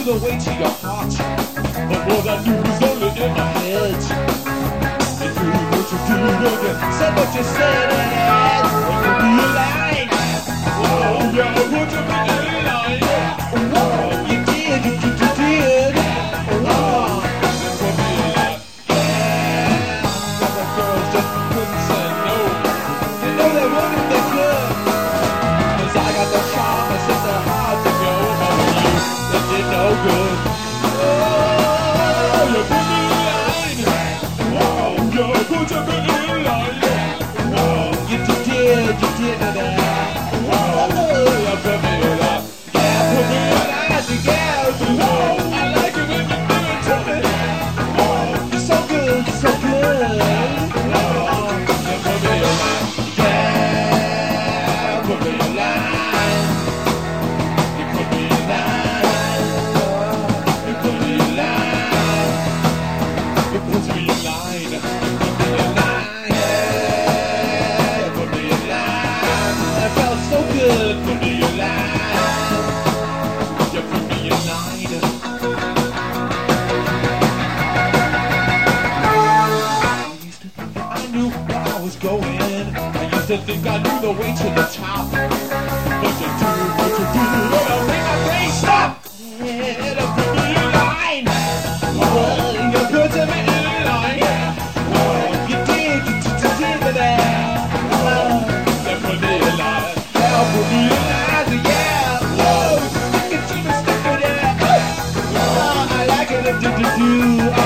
the way to your heart. But what I do is only in my head. And you what you do again. Said what you said and you'll be alive. Oh yeah, I want to be alive. Oh, you did, you did. Oh, that's what me alive. Yeah, but the girls just couldn't say no. They know they wanted they could. Cause I got the charm and set their heart to go. But you, they did no good. Oh, you put me in line. Oh, you put me in line. Oh, you did that. Oh, you put me in line. Yeah, put me in line, yeah. Oh, I like it when you do it to me. Oh, you're so good, so good. Oh, you put me in line. Yeah, put me in line. You put me in line. You put me in line. You put me in line. You put me in line. Yeah, you put me in line. That felt so good. Put me in line. You put me in line. I used to think that I knew where I was going. I used to think I knew the way to the top. But you do, it'll make my brain stop. Yeah, it'll put me in line. Oh, you put me in line. Oh, you did that. Oh, you put me in line. Yeah, put me in line, yeah. Whoa, stick it to the stick of that. Oh, I like it if you do.